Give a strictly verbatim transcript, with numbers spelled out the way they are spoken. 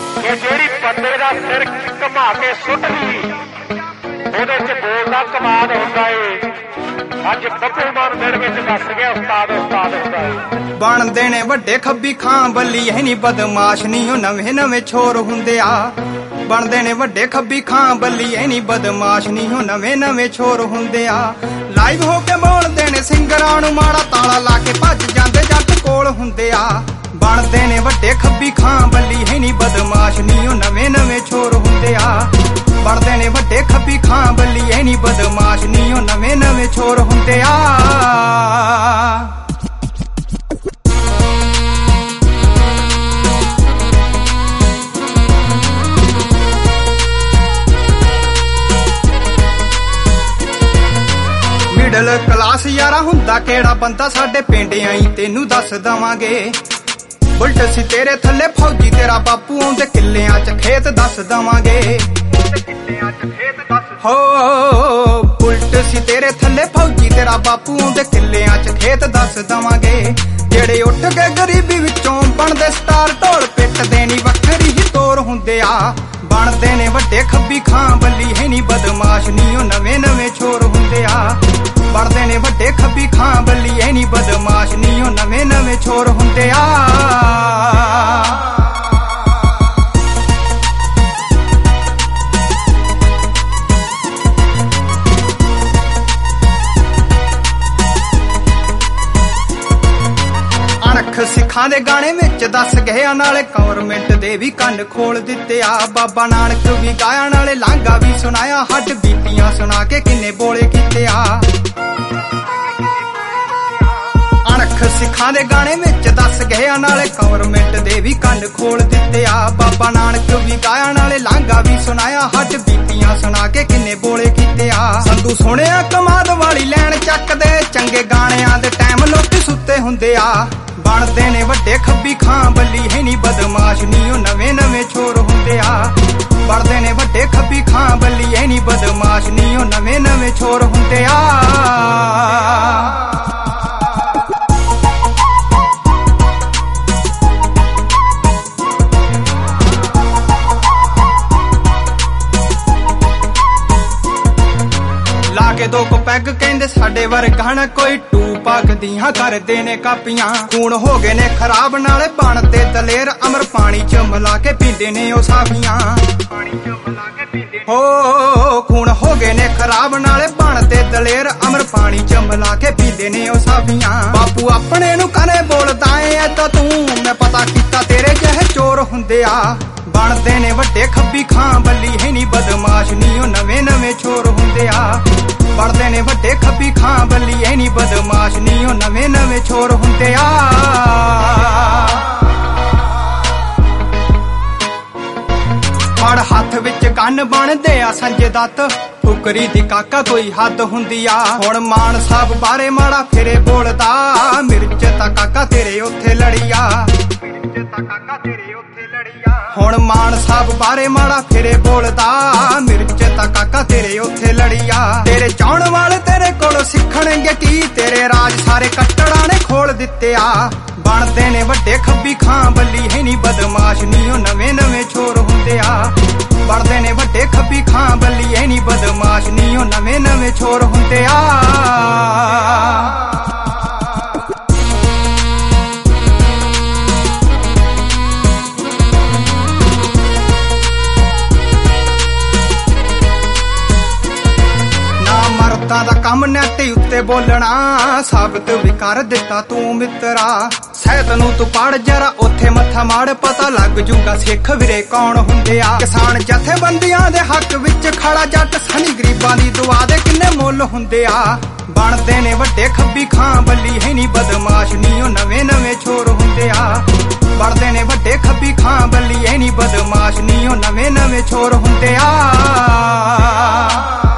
ਕਿ ਜਿਹੜੀ ਬੰਦੇ ਦਾ ਸਿਰ ਘੁਮਾ ਕੇ ਸੁੱਟਦੀ ਉਹਦੇ ਚ ਬੋਲਦਾ ਕਮਾਲ ਹੁੰਦਾ ਏ। ਅੱਜ ਬੱਬੂ ਮਾਨ ਦਿਨ ਵਿੱਚ ਦੱਸ ਗਿਆ ਉਸਤਾਦ ਉਸਤਾਦ ਹੁੰਦਾ ਏ। ਬਣਦੇ ਨੇ ਵੱਡੇ ਖੱਬੀ ਖਾਂ ਬੱਲੀ ਐ ਨੀ ਬਦਮਾਸ਼ ਨੀ ਉਹ ਨਵੇਂ ਨਵੇਂ ਛੋਰ ਹੁੰਦੇ ਆ। ਬਣਦੇ ਨੇ ਵੱਡੇ ਖੱਬੀ ਖਾਂ ਬੱਲੀ ਐ ਨੀ ਬਦਮਾਸ਼ ਨੀ ਉਹ ਨਵੇਂ ਨਵੇਂ ਛੋਰ ਹੁੰਦੇ ਆ। ਲਾਈਵ ਹੋ ਕੇ ਬੋਲਦੇ ਨੇ ਸਿੰਗਰਾਂ ਨੂੰ ਮਾੜਾ ਤਾਲਾ ਲਾ ਕੇ ਭੱਜ ਜਾਂਦੇ ਜੱਟ ਕੋਲ ਹੁੰਦੇ ਆ। ਬਣਦੇ ਨੇ ਵੱਡੇ ਖੱਬੀ ਖਾਂ ਬੱਲੀ ਐ ਨੀ ਬਦਮਾਸ਼ ਨੀ ਉਹ ਨਵੇਂ ਨਵੇਂ ਛੋਰ ਹੁੰਦੇ ਆ। ਬਣਦੇ ਨੇ ਵੱਡੇ ਖੱਬੀ ਖਾਂ ਬੱਲੀ ਐ ਨੀ ਬਦਮਾਸ਼ ਨੀ ਉਹ ਨਵੇਂ ਨਵੇਂ ਛੋਰ ਹੁੰਦੇ ਆ। ਮਿਡਲ ਕਲਾਸ ਯਾਰਾ ਹੁੰਦਾ ਕਿਹੜਾ ਬੰਦਾ ਸਾਡੇ ਪਿੰਡ ਆਈ ਤੈਨੂੰ ਦੱਸ ਦਵਾਂਗੇ। ਬੁਲਟ ਸੀ ਤੇਰੇ ਥੱਲੇ ਫੌਜੀ ਤੇਰਾ ਬਾਪੂ ਆਉਂਦੇ ਕਿੱਲਿਆਂ ਚ ਖੇਤ ਦੱਸ ਦਵਾਂਗੇ। ਹੋ ਬੁਲਟ ਸੀ ਤੇਰੇ ਥੱਲੇ ਫੌਜੀ ਤੇਰਾ ਬਾਪੂ ਆਉਂਦੇ ਕਿੱਲਿਆਂ ਚ ਖੇਤ ਦੱਸ ਦਵਾਂਗੇ। ਜਿਹੜੇ ਉੱਠ ਕੇ ਗਰੀਬੀ ਵਿੱਚੋਂ ਬਣਦੇ ਸਟਾਰ ਢੋਲ ਪਿੱਟ ਦੇਣੀ ਵੱਖਰੀ ਹੀ ਤੋਰ ਹੁੰਦੇ ਆ। ਬਣਦੇ ਨੇ ਵੱਡੇ ਖੱਬੀ ਖਾਂ ਬੱਲੀ ਹੈ ਨੀ ਬਦਮਾਸ਼ ਨੀ ਉਹ ਨਵੇਂ ਨਵੇਂ ਛੋਰ ਹੁੰਦੇ ਆ। ਬਣਦੇ ਨੇ ਵੱਡੇ ਖੱਬੀ ਖਾਂ ਬੱਲੀ ਐ ਨੀ ਬਦਮਾਸ਼ ਨੀ ਉਹ ਨਵੇਂ ਨਵੇਂ ਛੋਰ ਹੁੰਦੇ ਆ। ਅਣਖ ਸਿੱਖਾਂ ਦੇ ਗਾਣੇ ਵਿੱਚ ਦੱਸ ਗਏ ਆ ਨਾਲੇ ਗੌਰਮੈਂਟ ਦੇ ਵੀ ਕੰਨ ਖੋਲ ਦਿੱਤੇ ਆ। ਬਾਬਾ ਨਾਨਕ ਵੀ ਗਾਇਆ ਨਾਲੇ ਲਾਂਘਾ ਵੀ ਸੁਣਾਇਆ ਹੱਡ ਬੀਤੀਆਂ ਸੁਣਾ ਕੇ ਕਿੰਨੇ ਬੋਲੇ ਕੀਤੇ ਆ। ਅਣਖ ਸਿੱਖਾਂ ਦੇ ਗਾਣੇ ਵਿੱਚ ਦੱਸ ਗਏ ਆ ਨਾਲੇ ਗੌਰਮੈਂਟ ਦੇ ਵੀ ਕੰਨ ਖੋਲ ਦਿੱਤੇ ਆ। ਬਾਬਾ ਨਾਨਕ ਵੀ ਗਾਇਆ ਨਾਲੇ ਲਾਂਘਾ ਵੀ ਸੁਣਾਇਆ ਹੱਡ ਬੀਤੀਆਂ ਸੁਣਾ ਕੇ ਕਿੰਨੇ ਬੋਲੇ ਕੀਤੇ ਆ। ਸੰਧੂ ਸੁਣਿਆ ਕਮਾਦ ਵਾਲੀ ਲੈਣ ਚੱਕਦੇ ਚੰਗੇ ਗਾਣਿਆਂ ਦੇ ਟਾਈਮ ਲੋਕੀ ਸੁੱਤੇ ਹੁੰਦੇ ਆ। ਬਣਦੇ ਨੇ ਵੱਡੇ ਖੱਬੀ ਖਾਂ ਬੱਲੀ ਹੈ ਨੀ ਬਦਮਾਸ਼ ਨੀ ਉਹ ਨਵੇਂ ਨਵੇਂ ਛੋਰ ਹੁੰਦੇ ਆ। ਬਣਦੇ ਨੇ ਵੱਡੇ ਖੱਬੀ ਖਾਂ ਬੱਲੀ ਹੈ ਨੀ ਬਦਮਾਸ਼ ਨੀ ਉਹ ਨਵੇਂ ਨਵੇਂ ਛੋਰ ਹੁੰਦੇ ਆ। ਲਾ ਕੇ ਦੋ ਕੁ ਪੈਗ ਕਹਿੰਦੇ ਸਾਡੇ ਵਰਗਾ ਨਾ ਕੋਈ ਟੂ ਪੱਕਦੀਆਂ ਕਰਦੇ ਨੇ ਕਾਪੀਆਂ। ਖੂਨ ਹੋ ਗਏ ਨੇ ਖਰਾਬ ਨਾਲੇ ਬਣਦੇ ਦਲੇਰ ਅਮਰ ਪਾਣੀ ਚ ਮਿਲਾ ਕੇ ਪੀਂਦੇ ਨੇ ਉਹ ਸਾਫੀਆਂ। ਹੋ ਖੂਨ ਹੋ ਗਏ ਨੇ ਖਰਾਬ ਨਾਲੇ ਬਣਦੇ ਦਲੇਰ ਅਮਰ ਪਾਣੀ ਚ ਮਿਲਾ ਕੇ ਪੀਂਦੇ ਨੇ ਉਹ ਸਾਫੀਆਂ। ਬਾਪੂ ਆਪਣੇ ਨੂੰ ਕਨੇ ਬੋਲਦਾ ਏ ਤਾਂ ਤੂੰ ਮੈਂ ਪਤਾ ਕੀਤਾ ਤੇਰੇ ਜਿਹੇ ਚੋਰ ਹੁੰਦੇ ਆ। ਬਣਦੇ ਨੇ ਵੱਡੇ ਖੱਬੀ ਖਾਂ ਬੱਲੀ ਹੈ ਨੀ ਬਦਮਾਸ਼ ਨੀ ਉਹ ਨਵੇਂ ਨਵੇਂ ਛੋਰ ਹੁੰਦੇ ਆ। ਬਣਦੇ ਨੇ ਵੱਡੇ ਖੱਬੀ ਖਾਂ ਬੱਲੀ ਹੈ ਨੀ ਬਦਮਾਸ਼ ਨੀ ਉਹ ਨਵੇਂ ਨਵੇਂ ਛੋਰ ਹੁੰਦੇ ਆ। ਫੜ ਹੱਥ ਵਿੱਚ ਕੰਨ ਬਣਦੇ ਆ ਸੰਜੇ ਦੱਤ ਫੁਕਰੀ ਦੀ ਕਾਕਾ ਕੋਈ ਹੱਦ ਹੁੰਦੀ ਆ। ਹੁਣ ਮਾਨ ਸਾਹਿਬ ਬਾਰੇ ਮਾੜਾ ਫਿਰੇ ਬੋਲਦਾ ਮਿਰਚ ਤਾਂ ਕਾਕਾ ਤੇਰੇ ਉੱਥੇ ਲੜੀ ਆ। ਹੁਣ ਮਾਨ ਸਾਹਿਬ ਬਾਰੇ ਮਾੜਾ ਫਿਰੇ ਬੋਲਦਾ ਮਿਰਚ ਤਾਂ ਕਾਕਾ ਤੇਰੇ ਉੱਥੇ ਲੜੀ ਆ। ਤੇਰੇ ਚਾਹਣ ਵਾਲੇ ਤੇਰੇ ਕੋਲੋਂ ਸਿੱਖਣਗੇ ਕੀ ਤੇਰੇ ਰਾਜ ਸਾਰੇ ਕੱਟੜਾਂ ਨੇ ਖੋਲ ਦਿੱਤੇ ਆ। ਬਣਦੇ ਨੇ ਵੱਡੇ ਖੱਬੀ ਖਾਂ ਬੱਲੀ ਹੈ ਨੀ ਬਦਮਾਸ਼ ਨੀ ਉਹ ਨਵੇਂ ਨਵੇਂ ਛੋਰ ਹੁੰਦੇ ਆ। ਬਣਦੇ ਨੇ ਵੱਡੇ ਖੱਬੀ ਖਾਂ ਬੱਲੀ ਐ ਨੀ ਬਦਮਾਸ਼ ਨੀ ਉਹ ਨਵੇਂ ਨਵੇਂ ਛੋਰ ਹੁੰਦੇ ਆ। ਮਰਦਾਂ ਦਾ ਕੰਮ ਨੈਟ ਉੱਤੇ ਬੋਲਣਾ ਸਾਬਤ ਵੀ ਕਰ ਦਿੱਤਾ ਤੂੰ ਮਿੱਤਰਾ। ਸਹਿਤ ਨੂੰ ਤੂੰ ਪੜ ਜਰਾ ਉੱਥੇ ਮੱਥਾ ਮਾੜ ਪਤਾ ਲੱਗ ਜੂਗਾ ਸਿੱਖ ਵੀਰੇ ਕੌਣ ਹੁੰਦੇ ਆ। ਕਿਸਾਨ ਜਥੇਬੰਦੀਆਂ ਦੇ ਹੱਕ ਵਿੱਚ ਖੜਾ ਜੱਟ ਸਣੀ ਗਰੀਬਾਂ ਦੀ ਦੁਆ ਦੇ ਕਿੰਨੇ ਮੁੱਲ ਹੁੰਦੇ ਆ। ਬਣਦੇ ਨੇ ਵੱਡੇ ਖੱਬੀ ਖਾਂ ਬੱਲੀ ਹੈ ਨੀ ਬਦਮਾਸ਼ ਨੀ ਉਹ ਨਵੇਂ ਨਵੇਂ ਛੋਰ ਹੁੰਦੇ ਆ। ਬਣਦੇ ਨੇ ਵੱਡੇ ਖੱਬੀ ਖਾਂ ਬੱਲੀ ਹੈ ਨੀ ਬਦਮਾਸ਼ ਨੀ ਉਹ ਨਵੇਂ ਨਵੇਂ ਛੋਰ ਹੁੰਦੇ ਆ।